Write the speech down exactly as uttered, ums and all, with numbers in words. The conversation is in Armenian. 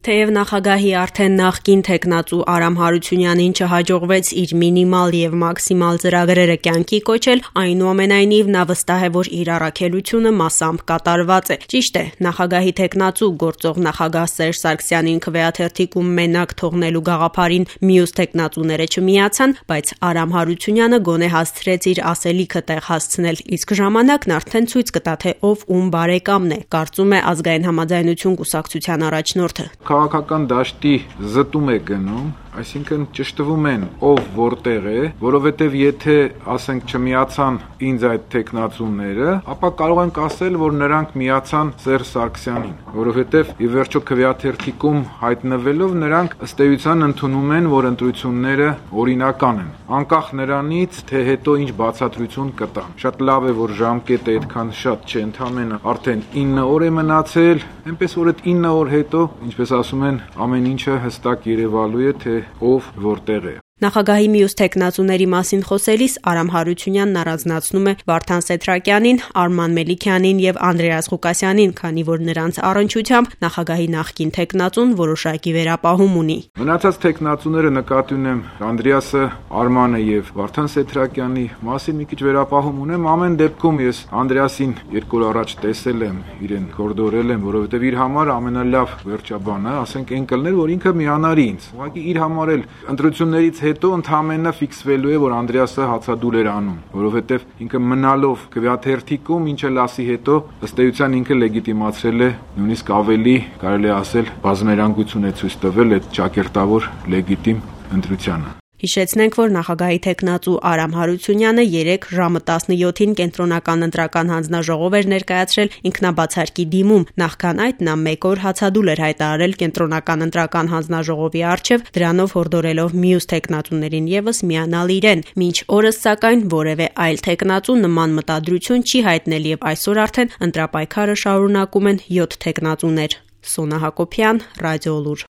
Թեև նախագահի արդեն նախկին թեկնածու Արամ Հարությունյանին չհաջողվեց իր մինիմալ եւ մաքսիմալ ծրագրերը կյանքի կոչել, այնուամենայնիվ նա վստահ է, որ իր առաքելությունը մասամբ կատարված է։ Ճիշտ է, նախագահի թեկնածու գործող նախագահ Սերժ Սարգսյանին քվեաթերթիկում մենակ թողնելու գաղափարին մյուս թեկնածուները չմիացան, բայց Արամ Հարությունյանը գոնե հասցրեց իր ասելիքը տեղ հասցնել, իսկ ժամանակն արդեն ցույց կտա, թե ով ում բարեկամն է, կարծում է Ազգային համաձայնություն կուսակցության առաջնորդը։ Քաղաքական դաշտի զտում է գնում, այսինքն ճշտվում են ով որտեղ է, որովհետև եթե ասենք չմիացան ինձ այդ թեկնածուները, ապա կարող ենք ասել, որ նրանք միացան Սերժ Սարգսյանին, որովհետև ի վերջո քվեաթերթիկում հայտնվելով նրանք ըստ էության ընդունում են, որ ընտրությունները օրինական են, անկախ նրանից, թե հետո ինչ բացատրություն կտան։ Շատ լավ է, որ ժամկետը այդքան շատ չէ, ընդամենը արդեն ինը օր է մնացել, այնպես որ այդ ինը օր հետո, ինչպես ասում են, ամեն ինչը հստակ երևալու է, թե ով որտեղ է։ Նախագահի մյուս թեկնածուների մասին խոսելիս Արամ Հարությունյանն առանձնացնում է Վարդան Սեթրակյանին, Արման Մելիքյանին եւ Անդրեաս Ղուկասյանին, քանի որ նրանց առնչությամբ նախագահի նախկին թեկնածուն որոշակի վերապահում ունի։ Մնացած թեկնածուները նկատի ունեմ Անդրեասը, Արմանը եւ Վարդան Սեթրակյանի մասին մի քիչ վերապահում ունեմ, ամեն դեպքում ես Անդրեասին երկու օր առաջ տեսել եմ, իրեն կորդորել եմ, որովհետեւ իր համար ամենալավ վերջաբանը, ասենք այն կլներ, որ ինքը միանար ինձ։ Ուղղակի իր համար էլ ընտրություններից հետո ընդհանրապես ֆիքսվելու է, որ Անդրեասը հացադուլ էր անում, որովհետև ինքը մնալով քվեաթերթիկում, ինչը լասի հետո ըստ էության ինքը լեգիտիմացրել է, նույնիսկ ավելի կարելի է ասել, բազմերանգություն է ցույց տվել այդ ճակերտավոր լեգիտիմ ընտրությանը։ Հիշեցնենք, որ նախագահի թեկնածու Արամ Հարությունյանը երեկ ժամը տասնյոթին կենտրոնական ընտրական հանձնաժողով էր ներկայացրել ինքնաբացարկի դիմում, նախքան այդ նա մեկ օր հացադուլ էր հայտարարել կենտրոնական ընտրական հանձնաժողովի առջև, դրանով հորդորելով մյուս թեկնածուներին եւս միանալ իրեն, մինչ օրս սակայն որևէ այլ թեկնածու նման մտադրություն չի հայտնել եւ այսօր արդեն ընտրապայքարը շարունակում են յոթ թեկնածուներ։ Սոնա Հակոբյան, Ռադիոլուր։